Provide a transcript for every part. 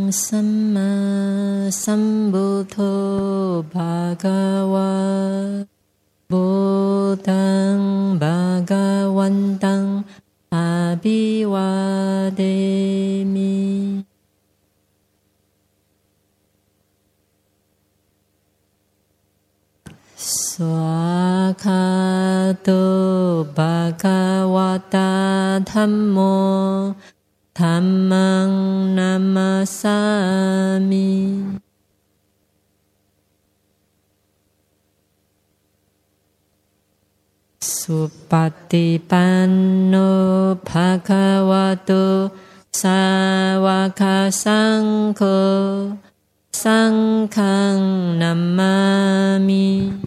สัมมาสัมพุทโธภะคะวะพุทธังภะคะวันตังอะภิวาเทมิสวากขาโตภะคะวะตาธัมโมธัมมังนัมมัสสามิสุปฏิปันโนภะคะวะโตสาวกสังโฆสังฆังนัมมามิ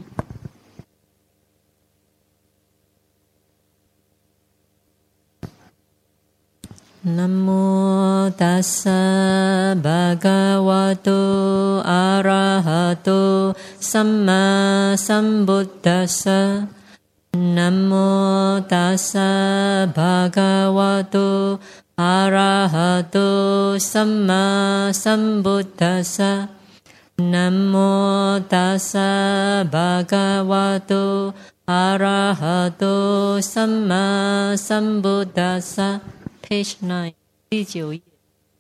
นะโมตัสสะภะคะวะโตอะระหะโตสัมมาสัมพุทธัสสะนะโมตัสสะภะคะวะโตอะระหะโตสัมมาสัมพุทธัสสะนะโมตัสสะภะคะวะโตอะระหะโตสัมมาสัมพุทธัสสะPage 9第9页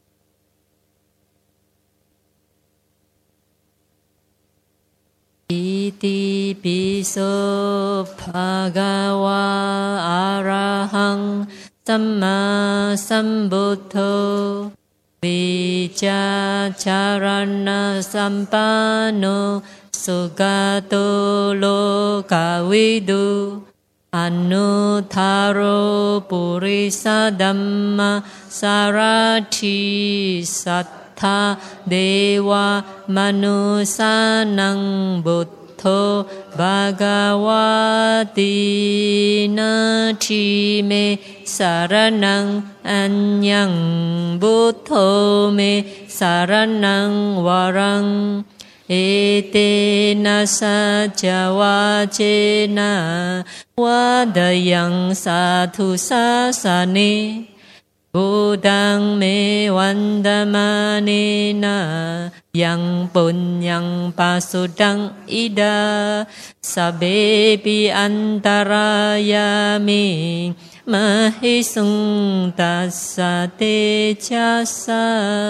อิติปิโสภะคะวะอะระหังสัมมาสัมพุทโธวิชาจารณะสัมปันโนสุขโตโลกวิดูอนุทาโรปุริสดัมมาสารถิสัทธาเดวามนุสานังบุตโธภะคะวะตินาทิเมสารนังอัญญังบุตโธเมสารนังวรังเอเตนะสัจวาเจนะวะดยังสาธุสาสานิบุตังเมวันดมาเนนะยังปุญญังปัสสุตังอิดาสเบปิอันตรายามิมหิสุงตัสสะเตชัสสะ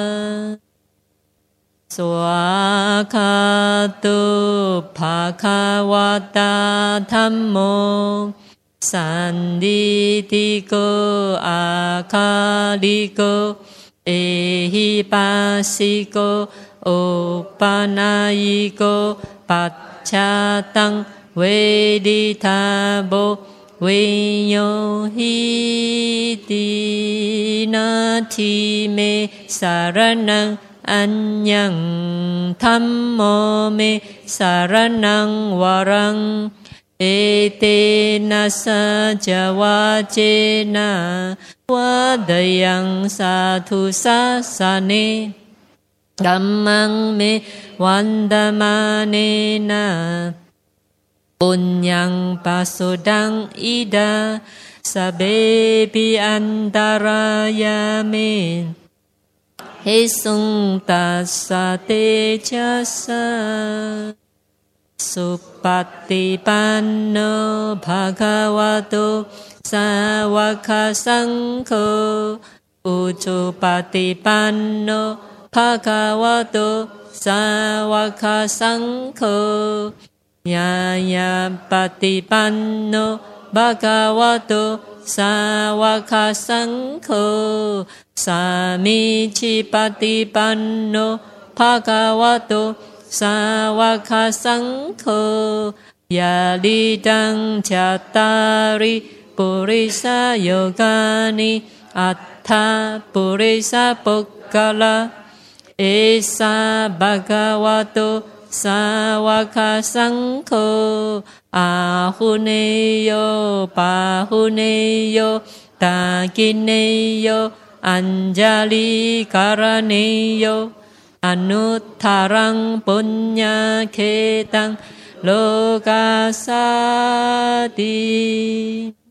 สวากขาโตภะคะวะตาธัมโมสันทิติโกอาคาลิโกเอหิปัสสิโกโอปานายิโกปัจฉาตังเวดิทาโบวิโยหิตินาทิเมสารนังอัญญังธัมโมเมสารนังวรังเอเตนะสัจวาเจนะวะดยังสาธุสาสานิธัมมังเมวันดมาเนนะปุญญังปัสสุดังอิดาสเบปิอันตรายามิหิสุงตัสสะเตชัสสะสุปฏิปันโนภะคะวะโตสาวกสังโฆอุชุปฏิปันโนภะคะวะโตสาวกสังโฆญาญาปฏิปันโนภะคะวะโตสาวกสังโฆสามิจิปฏิปันโนภะคะวะโตสาวกสังโฆยาลิตังจัตตาริปุริสโยกานิอัตถาปุริสปุกกะละเอสาภะคะวะโตสาวกสังโฆอาหุเนโยปาหุเนโยตากิเนโยอัญจาลิการเนโยอนุทธารังปุญญาเขตังโลกาสาติ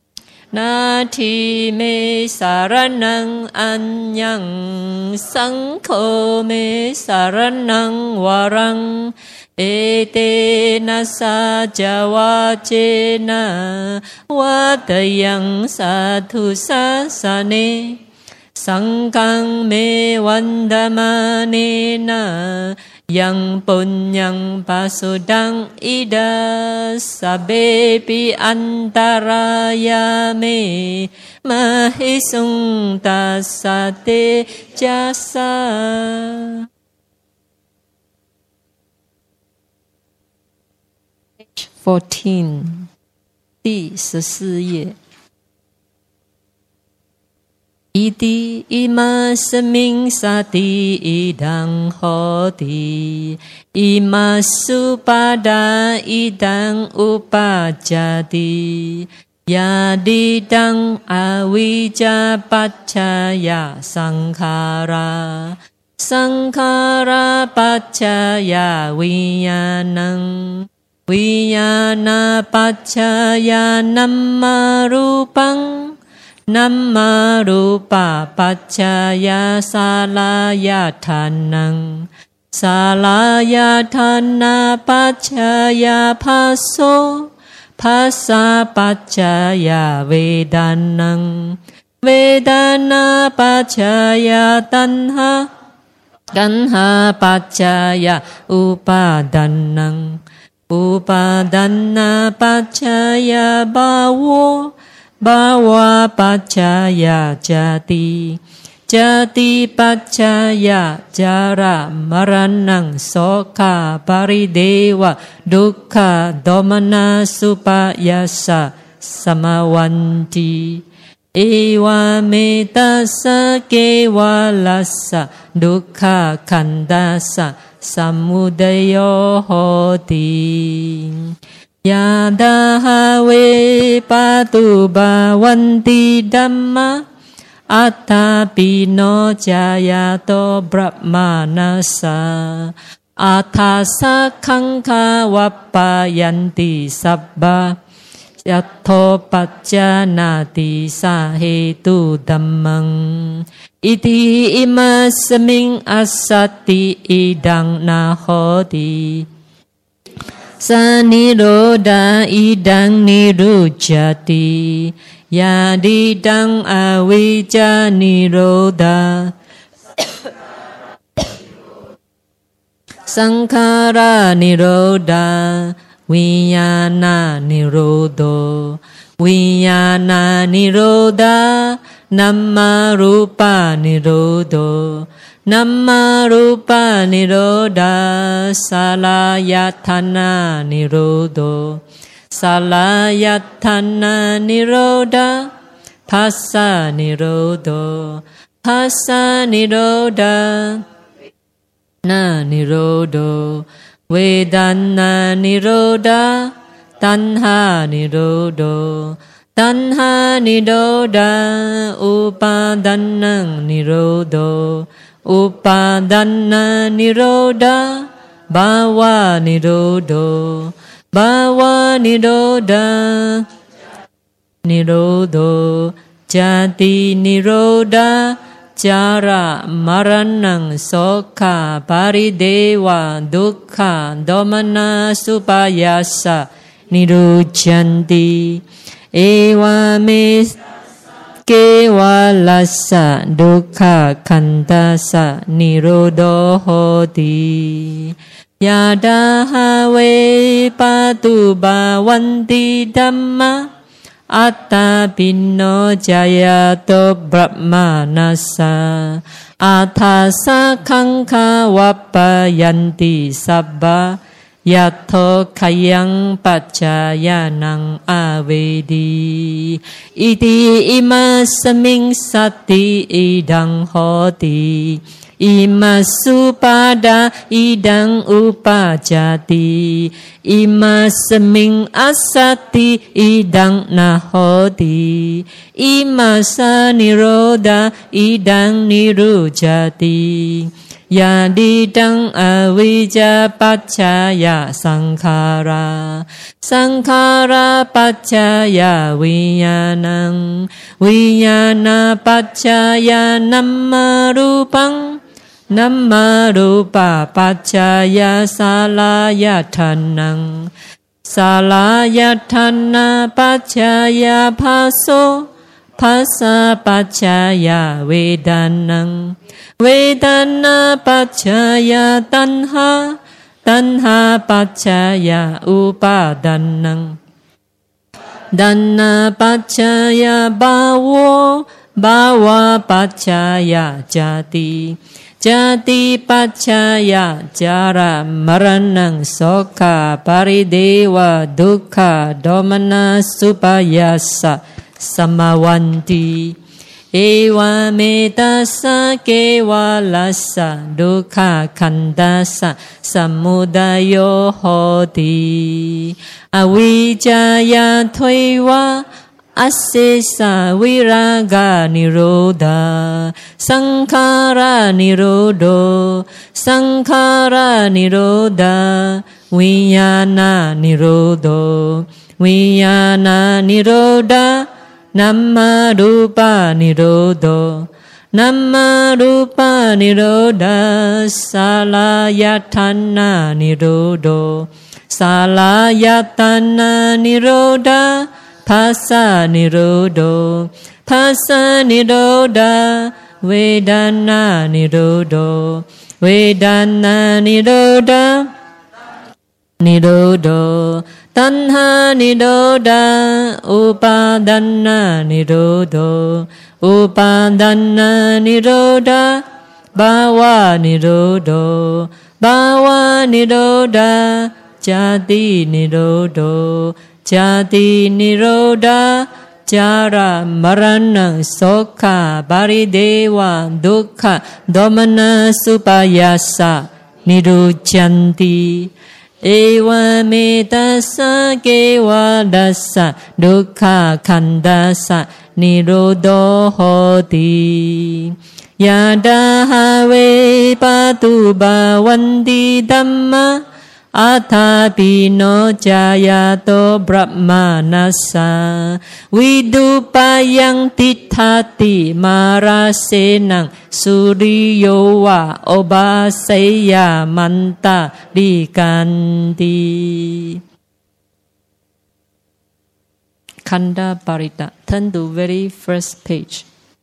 นาทิเมสารนังอัญญังสังโฆเมสารนังวรังเอเตนะสาจาวาเจนะวัตยังสาธุสาสะเนสังฆังเมวันดามะเนนะยังปุญญังปัสสุดังอิดาสเบปิอันตรายาเมมหิสุงตัสสะเตจัสสะ14第14页อิติอิมาสมิงสติอิดังโหติอิมาสุปาดาอิดังอุปาจาติยาดิดังอวิจจาปัจจายาสังขาราสังขาราปัจจายาวิญญาณังวิญญาณปัจจายานัมมารูปังนัมมารูปะปัจจายาสาลายาทานังสาลายาทานาปัจจายาภาโสภาษาปัจจายาเวดานังเวดานาปัจจายาตัณหาตัณหาปัจจายาอุปาดานังอุปาดานาปัจจายาภาวภาวะปัจจายาจาติจาติปัจจายาจารามรณังโสกาปริเดวะดุขะโดมนัสสุปยัสสะสมวันติเอวะเมตัสสะเกวะลัสสะดุขะขันธัสสะสมุทัยโยโหติยาดาหาเวปะตุบาวันติธัมมะอัตตาปิโนจายาโตบรมานัสสะอัฏฐาสักขังคาวัปปายันติสัพพะยัตโธปัจจานาติสาเหตุธัมมังอิติอิมัสมิงอัสสติอิดังนาโหติสานิโรธาอิดังนิรุจจติยาดิดังอวิจจานิโรธาสังขารานิโรธาวิญญาณนิโรโธวิญญาณนิโรธานัมมารูปานิโรโธนัมมารูปานิโรธาสาลายทานานิโรโธสาลายทานานิโรธาภาษานิโรโธภาษานิโรธานานิโรโธเวดานานิโรธาตัณหานิโรโธตัณหานิโรธาอุปาทานังนิโรโธอุปาทานานิโรธาภาวะนิโรโธภาวะนิโรธานิโรโธจาตินิโรธาจารามรณังโสกาปริเดวะดุขะโดมนัสสุปยัสสะนิรุจจันติเอวะเมเกวะลัสสะดุขะขันธัสสะนิโรโธโหติยาดาหาเวปะตุบาวันติธัมมะอัตตาปิโนจายาโตบรมานัสสะอัฏฐาสักขังคาวัปปายันติสัพพะยัตโธขยังปัจจายานังอาเวดีอิติอิมัสมิงสติอิดังโหติอิมัสสุปาดาอิดังอุปาจาติอิมัสมิงอัสสติอิดังนาโหติอิมัสสานิโรธาอิดังนิรุจติยาดิตังอวิจจปัจจายะสังขาราสังขาราปัจจายะวิญญาณังวิญญาณปัจจายะนัมมารูปังนัมมารูปะปัจจายะสาลายะทันนังสาลายะทันนาปัจจายะภาโสภาษาปัจจายะเวดานังเวดานาปัจจายะตัณหาตัณหาปัจจายะอุปาดันนังดันนาปัจจายะภาวภาวะปัจจายะจาติจาติปัจจายะจารมรณังโสกะปริเดวะทุกขโดมนัสสุปยัสสะสมวันติเอวะเมตัสสะเกวะลัสสะทุกขขันธัสสะสมุทัยโยโหติอวิจจายะทวยวะอัสสิสาวิรากานิโรธาสังขารานิโรโดสังขารานิโรธาวิญญาณนิโรโดวิญญาณนิโรธานัมมารูปานิโรโดนัมมารูปานิโรธาสาลายะทันนานิโรโดสาลายะทันนานิโรธาภาษานิโรโดภาษานิโรธาเวดานานิโรโดเวดานานิโรธานิโรโดตัณหานิโรธาอุปาดันนานิโรโดอุปาดันนานิโรธาภาวะนิโรโดภาวะนิโรธาจาตินิโรโดจาตินิโรธาจารมรณังโสกะปริเดวะทุกขโดมนัสสุปยัสสะนิรุจันติเอวะเมตัสสะเกวะดัสสะทุกขขันธัสสะนิโรโธโหติยะดาหะเวปะตุบาวันติธัมมะอัฏฐาปิโนจายาโตบรมานัสสะวิดุปายังติทาติมาราเสนังสุริโยวะโอบาเสยามันตาลิกันติKhanda Parita turn to very first page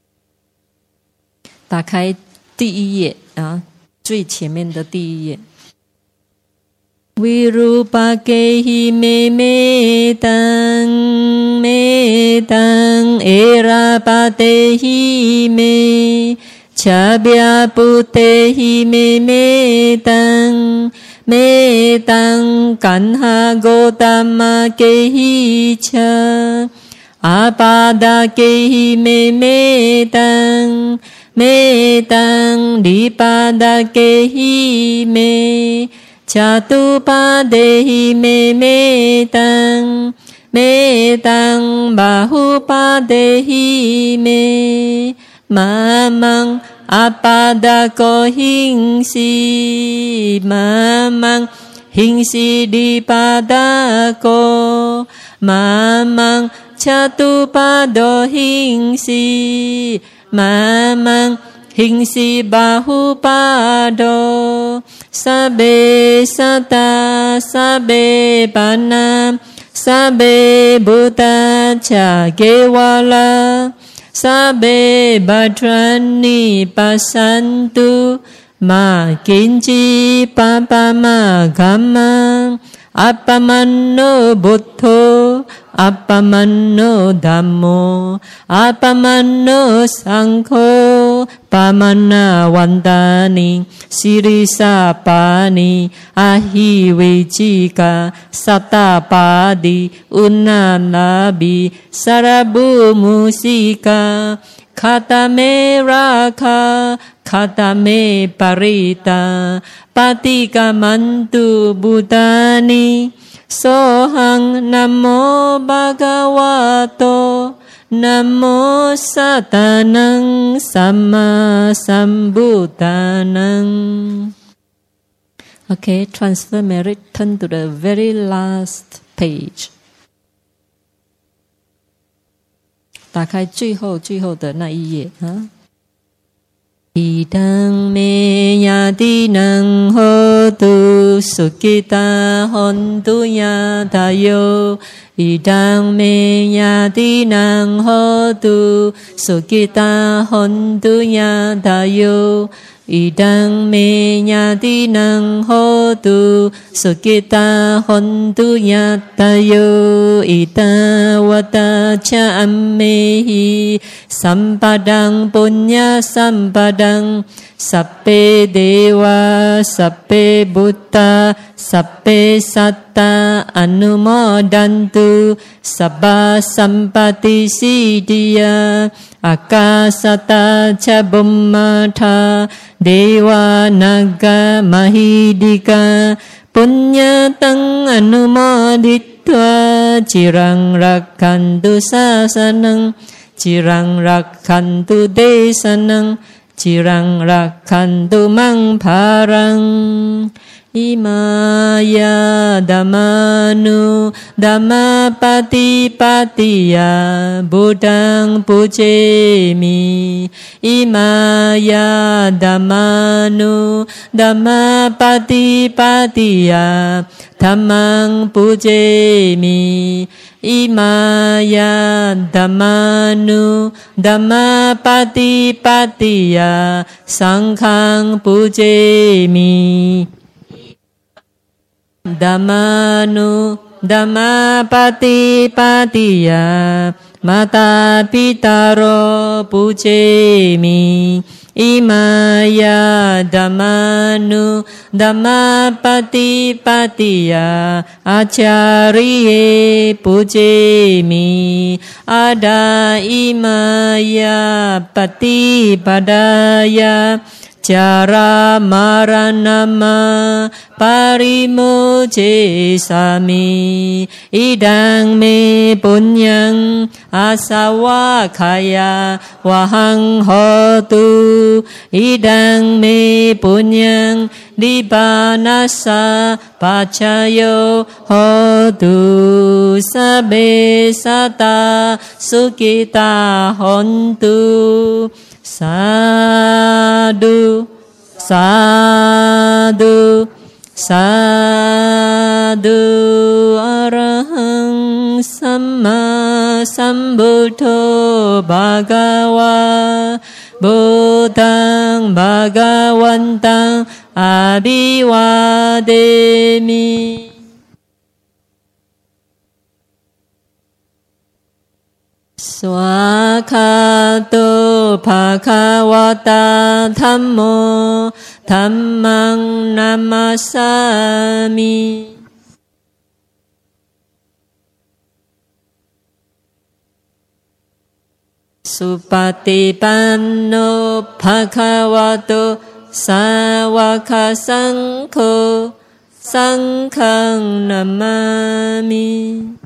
打开第一页啊，最前面的第一页วิรูปะเกหิเมเมตังเมตังเอราปะเตหิเมชาเบียปุเตหิเมเมตังเมตังกันหาโกตมะเกหิชาอาปาดาเกหิเมเมตังเมตังดิปาดาเกหิเมจตุปาเดหิเมเมตังเมตังบาหุปาเดหิเมมามังอปาดาโกหิงสีมามังหิงสีดิปาดาโกมามังจตุปาโดหิงสีมามังหิงสีบาหุปาโดสัพเพสัตตาสัพเพปานาสัพเพบุตตาชาเกวาลาสัพเพบัตรานิปัสสันตุมากินจิปะปะมาคัมมังอัปปมันโนบุตโธอัปปมันโนธัมโมอัปปมันโนสังโฆปะมันนาวันตานิสิริสาปานิอะหิเวจิกาสัตตปาดิอุณนานาบิสารบุมุสิกาคาตเมราคาคาตเมปริตาปฏิกามันตุบุตานิโสหังนะโมภะคะวะโตนะโมสัตตานังสัมมาสัมพุทธานัง Okay, transfer merit. Turn to the very last page. 打开最后的那一页啊。อิดังเมยาตินังโหตุสุขิตาหนตุยาทายโยอิดังเมยาตินังโหตุสุขิตาหนตุยาทายโยอิดังเมยาตินังโหตุสุขิตาหนตุยาทายโยอิตาวตาชะอัมเมหิสัมปดังปุญญาสัมปดังสัพเพเดวะสัพเพบุตตาสัพเพสัตตาอนุโมดันตุสัพพสัมปติสิทิยาอากาสตาชะบุมมาทาเดวานากามหิดิกาปุญญาตังอนุโมดิตวาจิรังรักขันตุศาสนังจิรังรักขันตุเดสนังจิรังรักขันตุมังภารังอิมายาดัมมานุดัมมาปฏิปติยาบุตังปุเจมิอิมายาดัมมานุดัมมาปฏิปติยาธัมมังปุเจมิอิมายาธัมมานุธัมมาปฏิปติยาสังฆังปุเจมิธัมมานุธัมมาปฏิปติยามาตาปิตาโรปุเจมิอิมายาธัมมานุธัมมาปฏิปติยาอาจาริเยปุเจมิอาดาอิมายาปฏิปดายาจารามารานามาปาริโมเจสามิอิดังเมปุญญังอาสาวะขายาวะหังโหตุอิดังเมปุญญังดิบานัสสะปัจจโยโหตุสัพเพสัตตาสุขิตาหนตุสาธุสาธุสาธุอะระหังสัมมาสัมพุทโธภะคะวะพุทธังภะคะวันตังอะภิวาเทมิสวากขาโตภะคะวะตาธัมโมธัมมังนัมมัสสามิสุปฏิปันโนภะคะวะโตสาวกสังโฆสังฆังนัมมามิ